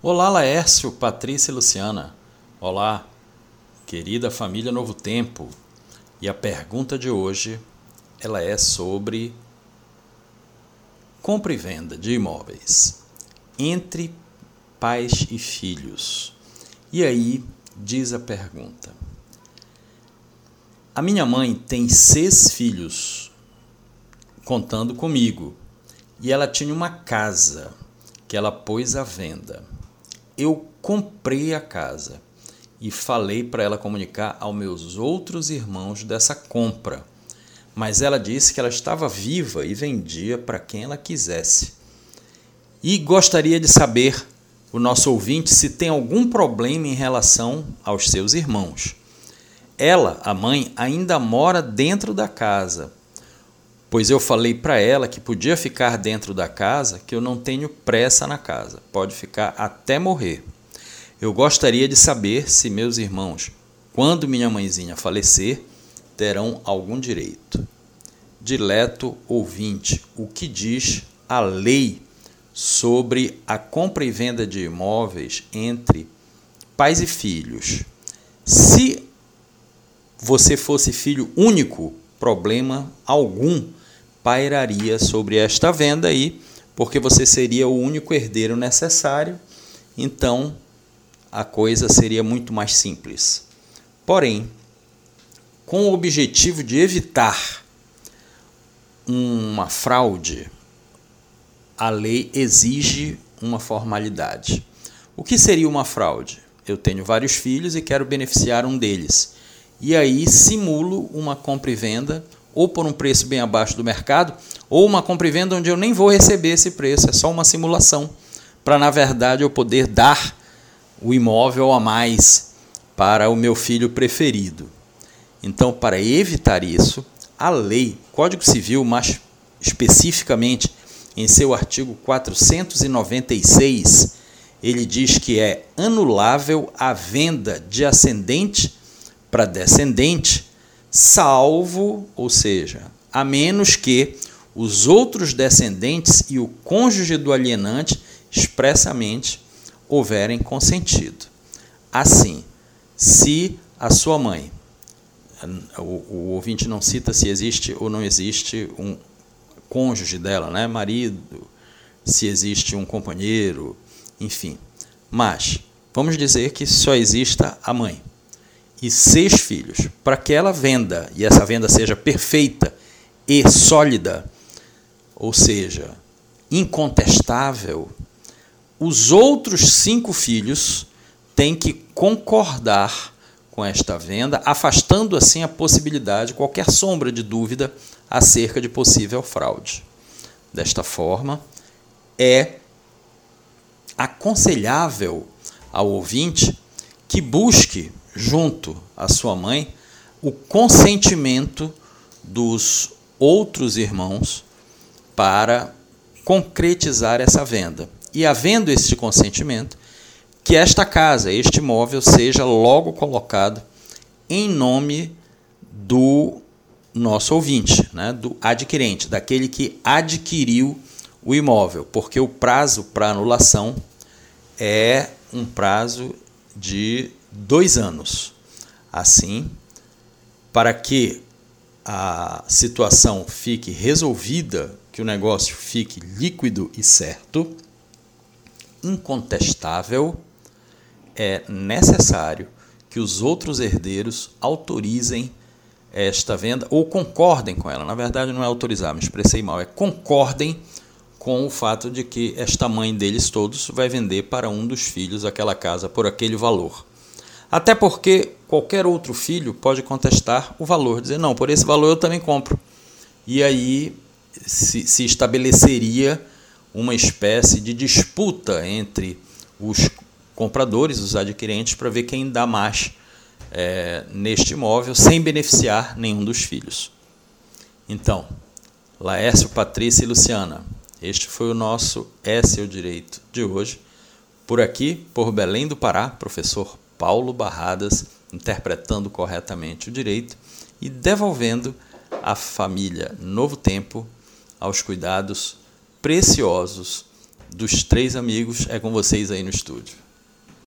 Olá, Laércio, Patrícia e Luciana. Olá, querida família Novo Tempo. E a pergunta de hoje, ela é sobre compra e venda de imóveis entre pais e filhos. E aí diz a pergunta: a minha mãe tem 6 filhos, contando comigo, e ela tinha uma casa que ela pôs à venda. Eu comprei a casa e falei para ela comunicar aos meus outros irmãos dessa compra, mas ela disse que ela estava viva e vendia para quem ela quisesse. E gostaria de saber, o nosso ouvinte, se tem algum problema em relação aos seus irmãos. Ela, a mãe, ainda mora dentro da casa, pois eu falei para ela que podia ficar dentro da casa, que eu não tenho pressa na casa, pode ficar até morrer. Eu gostaria de saber se meus irmãos, quando minha mãezinha falecer, terão algum direito. Dileto ouvinte, o que diz a lei sobre a compra e venda de imóveis entre pais e filhos? Se você fosse filho único, problema algum pairaria sobre esta venda aí, porque você seria o único herdeiro necessário, então a coisa seria muito mais simples. Porém, com o objetivo de evitar uma fraude, a lei exige uma formalidade. O que seria uma fraude? Eu tenho vários filhos e quero beneficiar um deles. E aí simulo uma compra e venda, ou por um preço bem abaixo do mercado, ou uma compra e venda onde eu nem vou receber esse preço, é só uma simulação, para na verdade eu poder dar o imóvel a mais para o meu filho preferido. Então, para evitar isso, a lei, Código Civil, mais especificamente em seu artigo 496, ele diz que é anulável a venda de ascendente para descendente, salvo, ou seja, a menos que os outros descendentes e o cônjuge do alienante expressamente houverem consentido. Assim, se a sua mãe, o ouvinte não cita se existe ou não existe um cônjuge dela, né? Marido, se existe um companheiro, enfim. Mas vamos dizer que só exista a mãe e 6 filhos, para que ela venda, e essa venda seja perfeita e sólida, ou seja, incontestável, os outros 5 filhos têm que concordar com esta venda, afastando assim a possibilidade, qualquer sombra de dúvida, acerca de possível fraude. Desta forma, é aconselhável ao ouvinte que busque, junto à sua mãe, o consentimento dos outros irmãos para concretizar essa venda. E, havendo este consentimento, que esta casa, este imóvel, seja logo colocado em nome do nosso ouvinte, né, do adquirente, daquele que adquiriu o imóvel, porque o prazo para anulação é um prazo de 2 anos. Assim, para que a situação fique resolvida, que o negócio fique líquido e certo, incontestável, é necessário que os outros herdeiros autorizem esta venda ou concordem com ela. Na verdade, não é autorizar, me expressei mal, é concordem com o fato de que esta mãe deles todos vai vender para um dos filhos aquela casa por aquele valor. Até porque qualquer outro filho pode contestar o valor, dizer, não, por esse valor eu também compro. E aí se estabeleceria uma espécie de disputa entre os compradores, os adquirentes, para ver quem dá mais neste imóvel, sem beneficiar nenhum dos filhos. Então, Laércio, Patrícia e Luciana, este foi o nosso É Seu Direito de hoje. Por aqui, por Belém do Pará, professor Paulo Barradas, interpretando corretamente o direito e devolvendo a família Novo Tempo aos cuidados preciosos dos 3 amigos é com vocês aí no estúdio.